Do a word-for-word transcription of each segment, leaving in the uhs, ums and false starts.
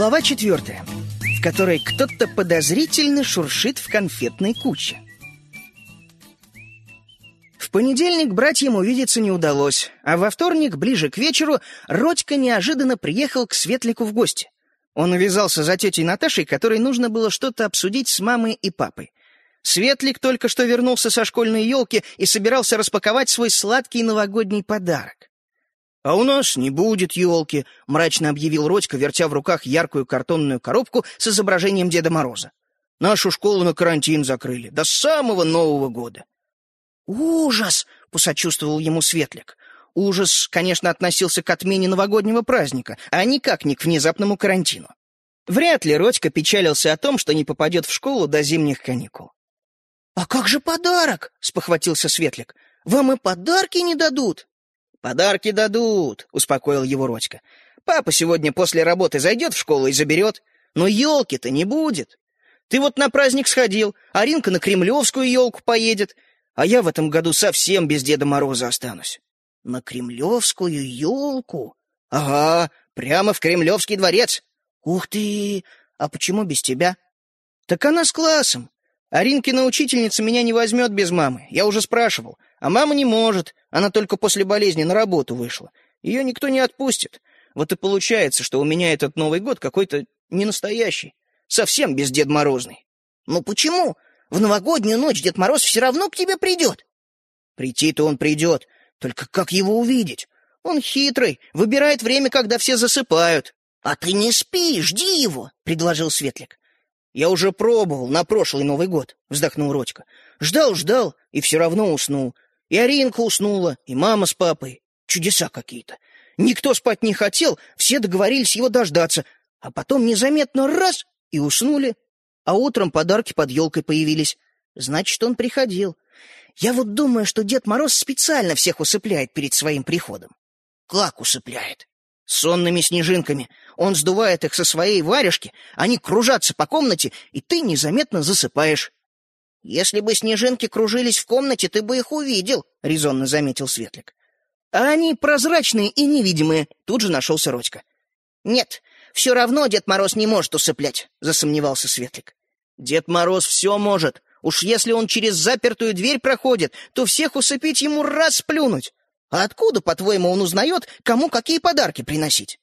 Глава четвертая, в которой кто-то подозрительно шуршит в конфетной куче. В понедельник братьям увидеться не удалось, а во вторник, ближе к вечеру, Родька неожиданно приехал к Светлику в гости. Он увязался за тетей Наташей, которой нужно было что-то обсудить с мамой и папой. Светлик только что вернулся со школьной елки и собирался распаковать свой сладкий новогодний подарок. «А у нас не будет елки», — мрачно объявил Родька, вертя в руках яркую картонную коробку с изображением Деда Мороза. «Нашу школу на карантин закрыли до самого Нового года». «Ужас!» — посочувствовал ему Светлик. Ужас, конечно, относился к отмене новогоднего праздника, а никак не к внезапному карантину. Вряд ли Родька печалился о том, что не попадет в школу до зимних каникул. «А как же подарок?» — спохватился Светлик. «Вам и подарки не дадут?» «Подарки дадут», — успокоил его Родька. «Папа сегодня после работы зайдет в школу и заберет. Но елки-то не будет. Ты вот на праздник сходил, а Ринка на кремлевскую елку поедет, а я в этом году совсем без Деда Мороза останусь». «На кремлевскую елку?» «Ага, прямо в Кремлевский дворец». «Ух ты! А почему без тебя?» «Так она с классом. А Ринкина учительница меня не возьмет без мамы. Я уже спрашивал. А мама не может. Она только после болезни на работу вышла. Ее никто не отпустит. Вот и получается, что у меня этот Новый год какой-то ненастоящий. Совсем без Дед Морозный». «Ну почему? В новогоднюю ночь Дед Мороз все равно к тебе придет». «Прийти-то он придет. Только как его увидеть? Он хитрый, выбирает время, когда все засыпают». «А ты не спи, жди его», — предложил Светлик. «Я уже пробовал на прошлый Новый год», — вздохнул Родька. «Ждал-ждал, и все равно уснул. И Аринка уснула, и мама с папой. Чудеса какие-то. Никто спать не хотел, все договорились его дождаться, а потом незаметно раз — и уснули. А утром подарки под елкой появились. Значит, он приходил. Я вот думаю, что Дед Мороз специально всех усыпляет перед своим приходом». «Как усыпляет?» «Сонными снежинками. Он сдувает их со своей варежки, они кружатся по комнате, и ты незаметно засыпаешь». «Если бы снежинки кружились в комнате, ты бы их увидел», — резонно заметил Светлик. «А они прозрачные и невидимые», — тут же нашелся Родька. «Нет, все равно Дед Мороз не может усыплять», — засомневался Светлик. «Дед Мороз все может. Уж если он через запертую дверь проходит, то всех усыпить ему раз плюнуть. А откуда, по-твоему, он узнает, кому какие подарки приносить?»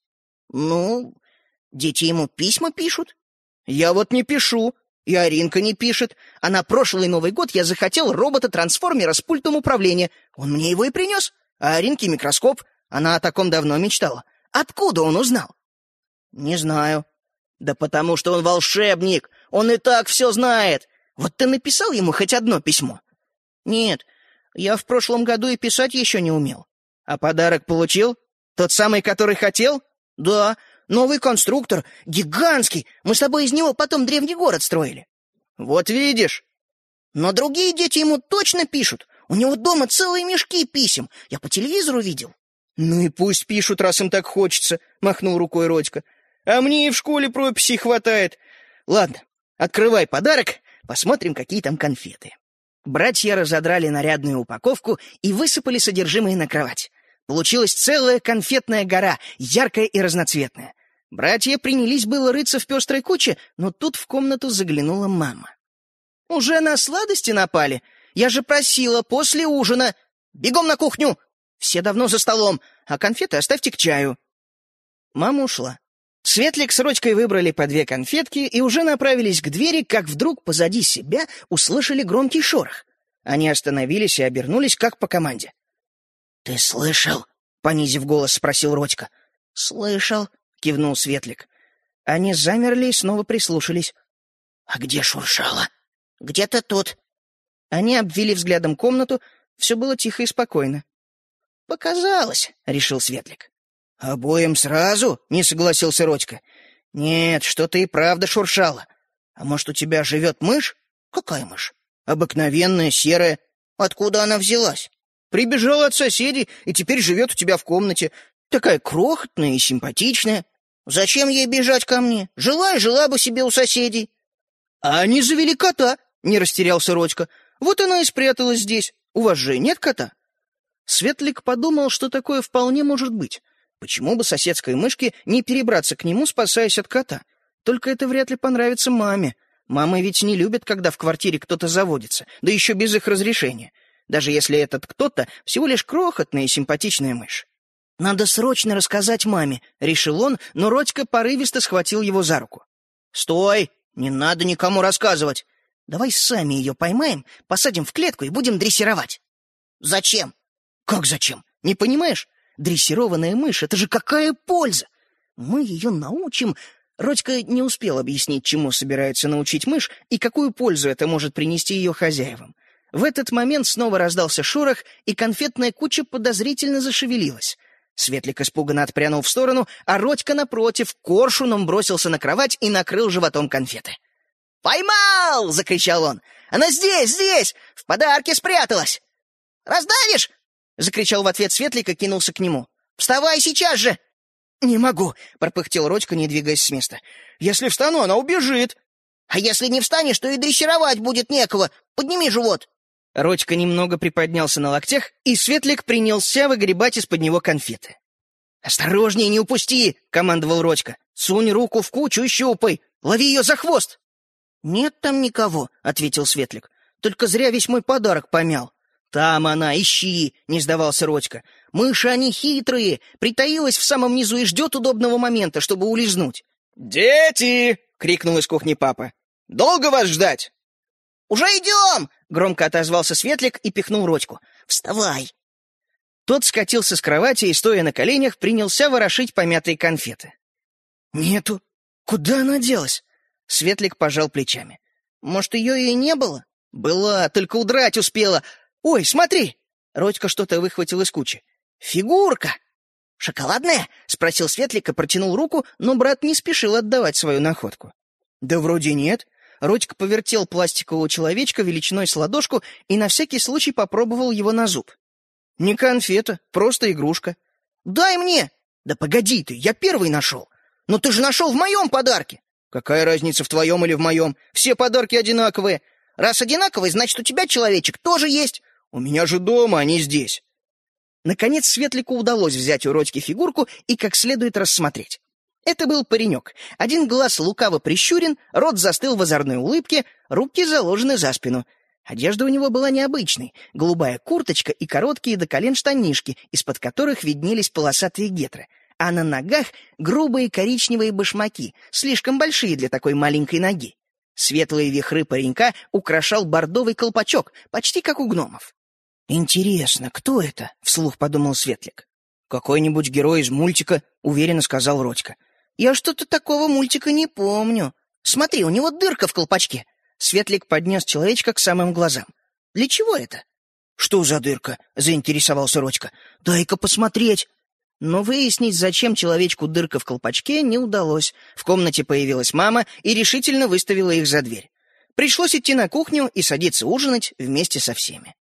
«Ну, дети ему письма пишут». «Я вот не пишу, и Аринка не пишет. А на прошлый Новый год я захотел робота-трансформера с пультом управления. Он мне его и принес. А Аринке микроскоп. Она о таком давно мечтала. Откуда он узнал?» «Не знаю». «Да потому что он волшебник. Он и так все знает. Вот ты написал ему хоть одно письмо?» «Нет, я в прошлом году и писать еще не умел». «А подарок получил? Тот самый, который хотел?» «Да, новый конструктор, гигантский. Мы с тобой из него потом древний город строили». «Вот видишь». «Но другие дети ему точно пишут. У него дома целые мешки писем. Я по телевизору видел». «Ну и пусть пишут, раз им так хочется», — махнул рукой Родька. «А мне и в школе прописей хватает. Ладно, открывай подарок, посмотрим, какие там конфеты». Братья разодрали нарядную упаковку и высыпали содержимое на кровать. Получилась целая конфетная гора, яркая и разноцветная. Братья принялись было рыться в пестрой куче, но тут в комнату заглянула мама. «Уже на сладости напали? Я же просила после ужина. Бегом на кухню! Все давно за столом, а конфеты оставьте к чаю». Мама ушла. Светлик с Родькой выбрали по две конфетки и уже направились к двери, как вдруг позади себя услышали громкий шорох. Они остановились и обернулись, как по команде. «Ты слышал?» — понизив голос, спросил Родька. «Слышал», — кивнул Светлик. Они замерли и снова прислушались. «А где шуршало?» «Где-то тут». Они обвели взглядом комнату, все было тихо и спокойно. «Показалось», — решил Светлик. «Обоим сразу?» — не согласился Родька. «Нет, что-то и правда шуршало. А может, у тебя живет мышь?» «Какая мышь?» «Обыкновенная, серая». «Откуда она взялась?» «Прибежала от соседей и теперь живет у тебя в комнате. Такая крохотная и симпатичная». «Зачем ей бежать ко мне? Жила и жила бы себе у соседей». «А они завели кота», — не растерялся Родька. «Вот она и спряталась здесь. У вас же нет кота?» Светлик подумал, что такое вполне может быть. Почему бы соседской мышке не перебраться к нему, спасаясь от кота? Только это вряд ли понравится маме. Мамы ведь не любят, когда в квартире кто-то заводится, да еще без их разрешения, даже если этот кто-то всего лишь крохотная и симпатичная мышь. «Надо срочно рассказать маме», — решил он, но Родька порывисто схватил его за руку. «Стой! Не надо никому рассказывать! Давай сами ее поймаем, посадим в клетку и будем дрессировать». «Зачем?» «Как зачем? Не понимаешь? Дрессированная мышь — это же какая польза! Мы ее научим...» Родька не успел объяснить, чему собирается научить мышь и какую пользу это может принести ее хозяевам. В этот момент снова раздался шорох, и конфетная куча подозрительно зашевелилась. Светлик испуганно отпрянул в сторону, а Родька, напротив, коршуном бросился на кровать и накрыл животом конфеты. «Поймал!» — закричал он. «Она здесь, здесь! В подарке спряталась!» «Раздавишь?» — закричал в ответ Светлик и кинулся к нему. «Вставай сейчас же!» «Не могу!» — пропыхтел Родька, не двигаясь с места. «Если встану, она убежит!» «А если не встанешь, то и дрессировать будет некого! Подними живот!» Родька немного приподнялся на локтях, и Светлик принялся выгребать из-под него конфеты. «Осторожнее, не упусти!» — командовал Родька. «Сунь руку в кучу и щупай! Лови ее за хвост!» «Нет там никого!» — ответил Светлик. «Только зря весь мой подарок помял!» «Там она, ищи!» — не сдавался Родька. «Мыши, они хитрые! Притаилась в самом низу и ждет удобного момента, чтобы улизнуть!» «Дети!» — крикнул из кухни папа. «Долго вас ждать?» «Уже идем!» — громко отозвался Светлик и пихнул Родьку. «Вставай!» Тот скатился с кровати и, стоя на коленях, принялся ворошить помятые конфеты. «Нету! Куда она делась?» Светлик пожал плечами. «Может, ее и не было?» «Была, только удрать успела. Ой, смотри!» Родька что-то выхватил из кучи. «Фигурка!» «Шоколадная?» — спросил Светлик и протянул руку, но брат не спешил отдавать свою находку. «Да вроде нет». Родька повертел пластикового человечка величиной с ладошку и на всякий случай попробовал его на зуб. «Не конфета, просто игрушка». «Дай мне!» «Да погоди ты, я первый нашел». «Но ты же нашел в моем подарке». «Какая разница, в твоем или в моем? Все подарки одинаковые. Раз одинаковые, значит, у тебя человечек тоже есть». «У меня же дома, а не здесь». Наконец Светлику удалось взять у Родьки фигурку и как следует рассмотреть. Это был паренек. Один глаз лукаво прищурен, рот застыл в озорной улыбке, руки заложены за спину. Одежда у него была необычной: голубая курточка и короткие до колен штанишки, из-под которых виднелись полосатые гетры, а на ногах грубые коричневые башмаки, слишком большие для такой маленькой ноги. Светлые вихры паренька украшал бордовый колпачок, почти как у гномов. «Интересно, кто это?» — вслух подумал Светлик. «Какой-нибудь герой из мультика», — уверенно сказал Родька. «Я что-то такого мультика не помню. Смотри, у него дырка в колпачке». Светлик поднес человечка к самым глазам. «Для чего это?» «Что за дырка?» — заинтересовался Родька. «Дай-ка посмотреть». Но выяснить, зачем человечку дырка в колпачке, не удалось. В комнате появилась мама и решительно выставила их за дверь. Пришлось идти на кухню и садиться ужинать вместе со всеми.